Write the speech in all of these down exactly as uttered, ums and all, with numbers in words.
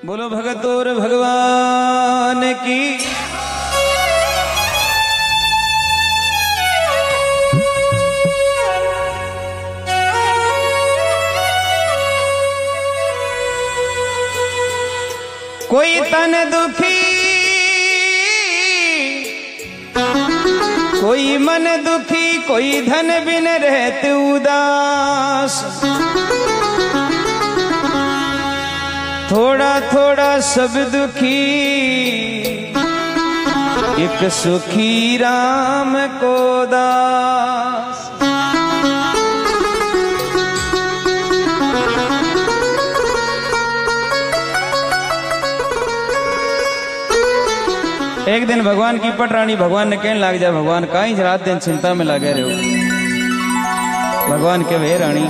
बोलो भगत और भगवान की। कोई तन दुखी कोई मन दुखी, कोई धन बिन रहते उदास। थोड़ा थोड़ा सब दुखी, एक सुखी राम को दास। एक दिन भगवान की पटरानी भगवान ने कहने लग जाए, भगवान कहीं रात दिन चिंता में लगे रहो। भगवान के वे रानी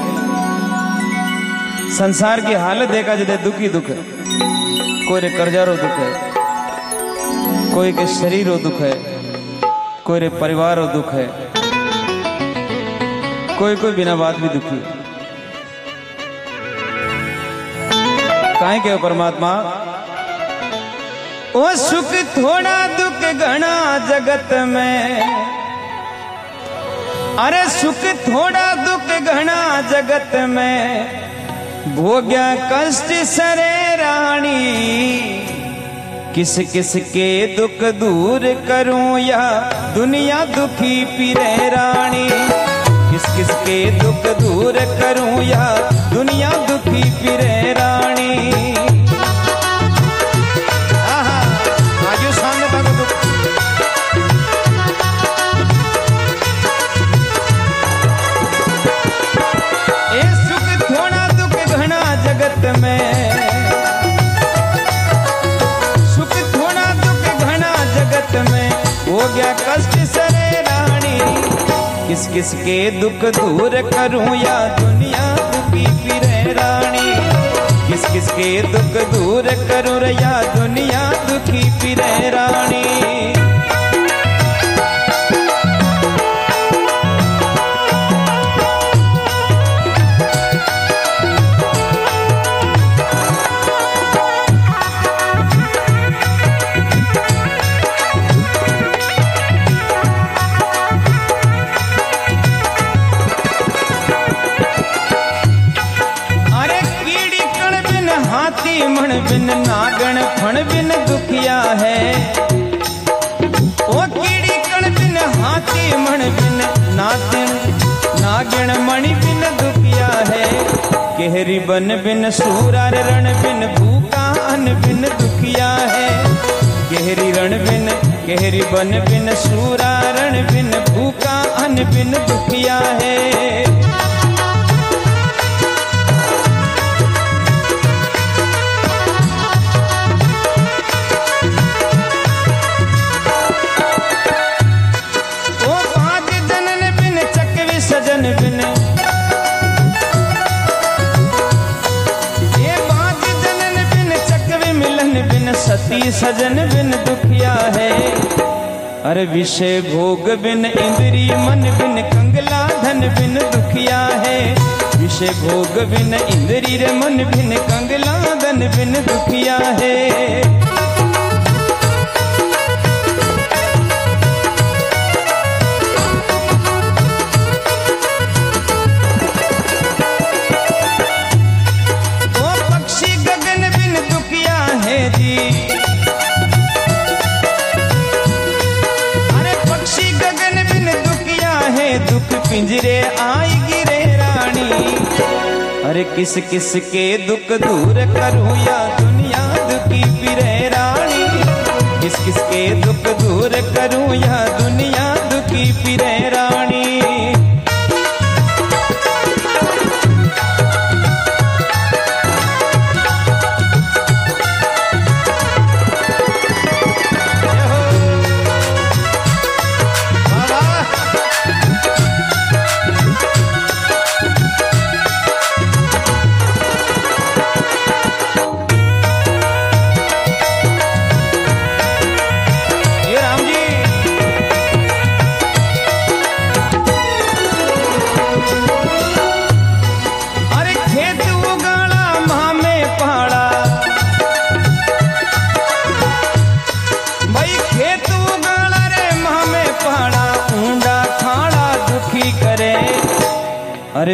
संसार की हालत देखा जाए दुखी दुख है। कोई रे कर्जारो दुख है, कोई के शरीरो दुख है, कोई रे परिवारो दुख है, कोई कोई बिना बात भी दुखी। काहे के परमात्मा ओ सुख थोड़ा दुख घना जगत में। अरे सुख थोड़ा दुख घना जगत में, भोग्या कष्ट सरे रानी। किस किस के दुख दूर करूं या दुनिया दुखी फिरे रानी। किस किस के दुख दूर करूं या दुनिया दुखी फिरे रानी। में सुख थोड़ा दुख घना जगत में, हो गया कष्ट सरे रानी। किस किस के दुख दूर करूं या दुनिया दुखी फिरे रानी। किस किस के दुख दूर करूं या दुनिया दुखी फिरे रानी। मण बिन नागण फण बिन दुखिया है। ओ कीड़ी कण बिन हाथी मण बिन नागण नागण मणि बिन दुखिया है। गहरी बन बिन सूरा रण बिन भूखा अन बिन दुखिया है। गहरी रण बिन गहरी बन बिन सूरा रण बिन भूखा अन बिन दुखिया है। बिन ये बात जनन बिन चकवे मिलन बिन सती सजन बिन दुखिया है। अरे विषय भोग बिन इंद्री मन बिन कंगला धन बिन दुखिया है। विषय भोग बिन इंद्री रे मन बिन कंगला धन बिन दुखिया है। दुख पिंजरे आई गिरे रानी। अरे किस किस के दुख दूर करूं या दुनिया दुखी फिरे रानी। किस किस के दुख दूर करूं या दुनिया दुखी फिरे रानी।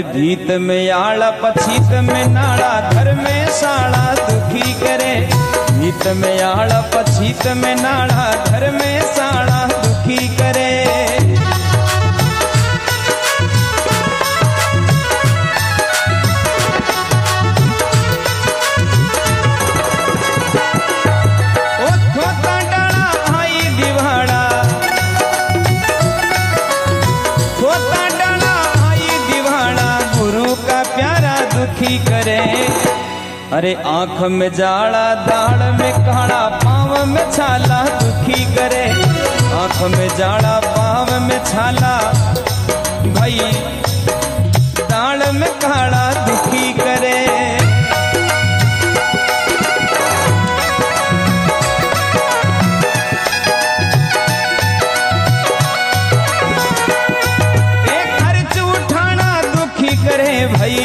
अरे भीत में आड़ा पछीत में नाड़ा घर में साड़ा दुखी करे। भीत में आड़ा पछीत में नाड़ा घर में साड़ा दुखी करे। दुखी करे। अरे आंख में जाड़ा दाढ़ में काड़ा पाँव में छाला दुखी करे। आंख में जाड़ा पाँव में छाला भाई दाढ़ में काड़ा दुखी करे। एक खर्च उठाना दुखी करे भाई।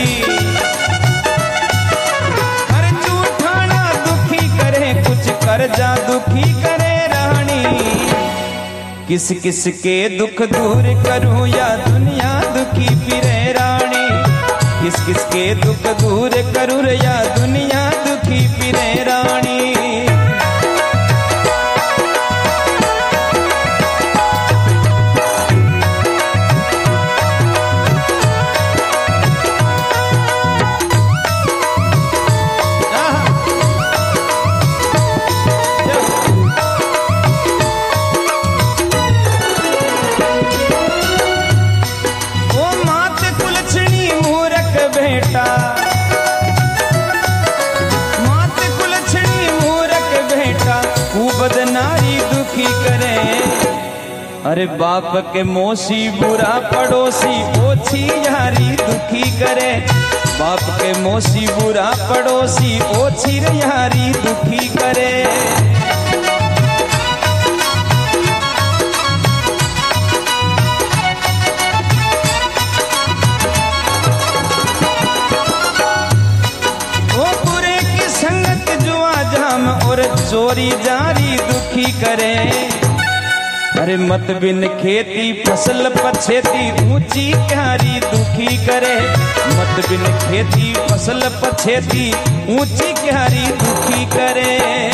कर्जा दुखी करे रानी। किस किस के दुख दूर करूं या दुनिया दुखी फिरे रानी। किस किस के दुख दूर करूं या दुनिया दुखी फिरे रानी। नारी दुखी करे। अरे बाप के मोसी बुरा पड़ोसी ओछी यारी दुखी करे। बाप के मोसी बुरा पड़ोसी ओछी यारी दुखी करे। वो बुरे की संगत जुआ जाम और चोरी जारी दुखी करे। अरे मत बिन खेती फसल पछेती ऊंची क्यारी दुखी करे। मत बिन खेती फसल पछेती ऊंची क्यारी दुखी करे।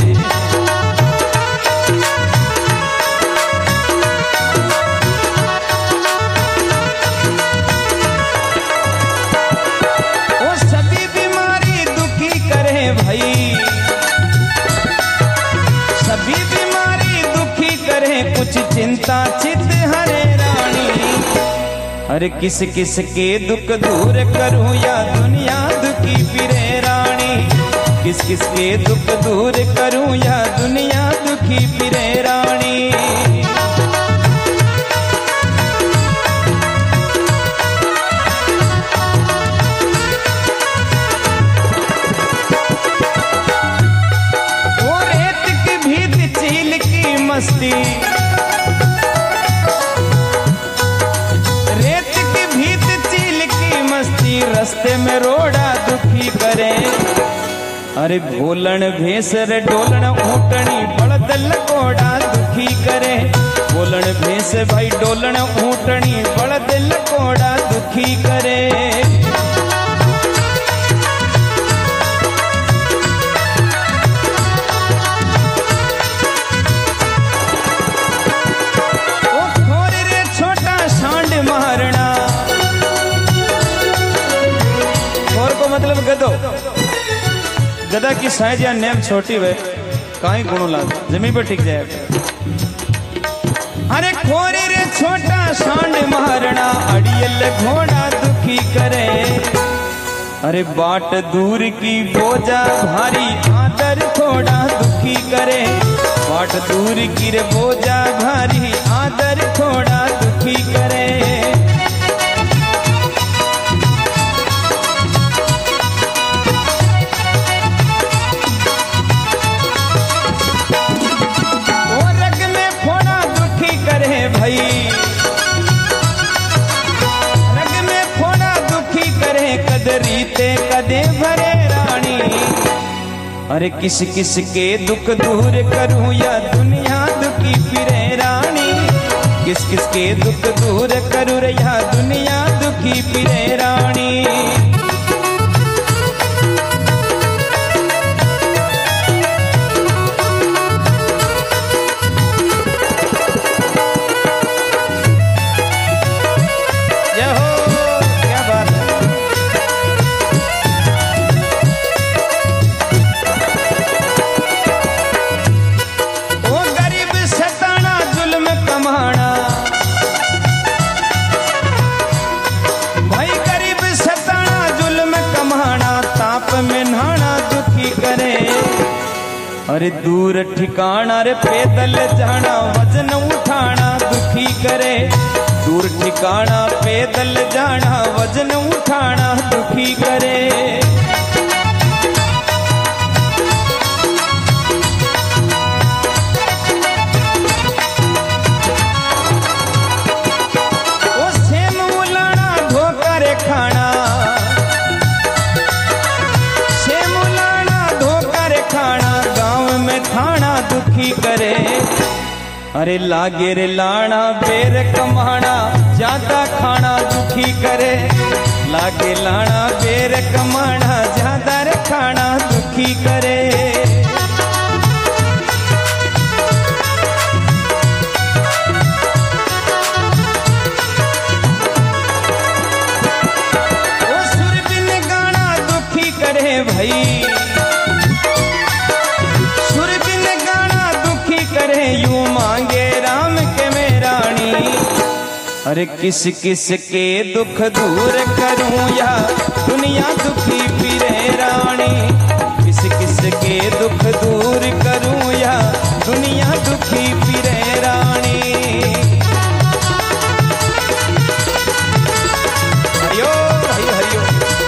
वो सभी बीमारी दुखी करे भाई। सभी बीमारी दुखी करे कुछ चिंता चित हरे रानी। अरे किस किस के दुख दूर करूं या दुनिया दुखी फिरे रानी। किस किस के दुख दूर करूं या दुनिया दुखी फिरे रानी। मस्ती रेत की भीत चील की मस्ती रास्ते में रोड़ा दुखी करे। अरे भोलन भेसर डोलन ऊँटनी बड़द लकोड़ा दुखी करे। बोलन भेस भाई डोलन ऊँटनी बड़द लकोड़ा दुखी करे। मतलब गदो गदा की साइज या नेम छोटी वे काई गुणों लाद जमीन पर टिक जाए। अरे खोरे रे छोटा सांड महारणा अड़ियल घोड़ा दुखी करे। अरे बाट दूर की बोझा भारी आदर थोड़ा दुखी करे। बाट दूर की रे बोझा भारी आदर थोड़ा दुखी करे। भाई रग में फोड़ा दुखी करे कदरी ते कदे भरे रानी। अरे किस किस के दुख दूर करूं या दुनिया दुखी फिरे रानी। किस किस के दुख दूर करू रहा दुनिया दुखी फिरे रानी। अरे दूर ठिकाना रे पैदल जाना वजन उठाना दुखी करे। दूर ठिकाना पैदल जाना वजन उठाना दुखी करे। ओ सेम उलाना धोखा रे खाना, सेम उलाना धोखा रे खाना खाना दुखी करे। अरे लागे रे लाना बेर कमाना ज्यादा खाना दुखी करे। लागे लाना बेर कमाना ज्यादा रे खाना दुखी करे। ओ सुर बिन गाना दुखी करे भाई, यूं मांगे राम के मेरानी। अरे किस किस के दुख दूर करूं या दुनिया दुखी फिरे रानी। किस किस के दुख दूर करूं या दुनिया दुखी फिरे रानी। हरिओ हरिओ हरिओ।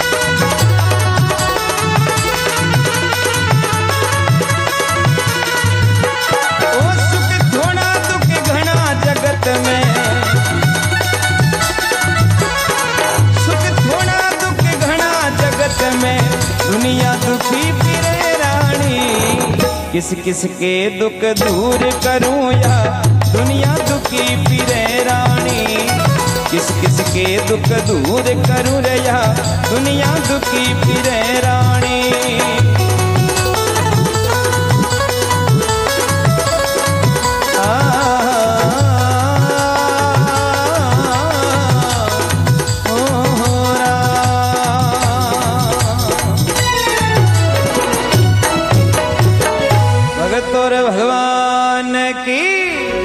जगत में सुख थोड़ा दुख घना जगत में दुनिया दुखी फिरे रानी। किस किस के दुख दूर करूं या दुनिया दुखी फिरे रानी। किस किस के दुख दूर करूं रे या दुनिया दुखी फिरे रानी। भगवान की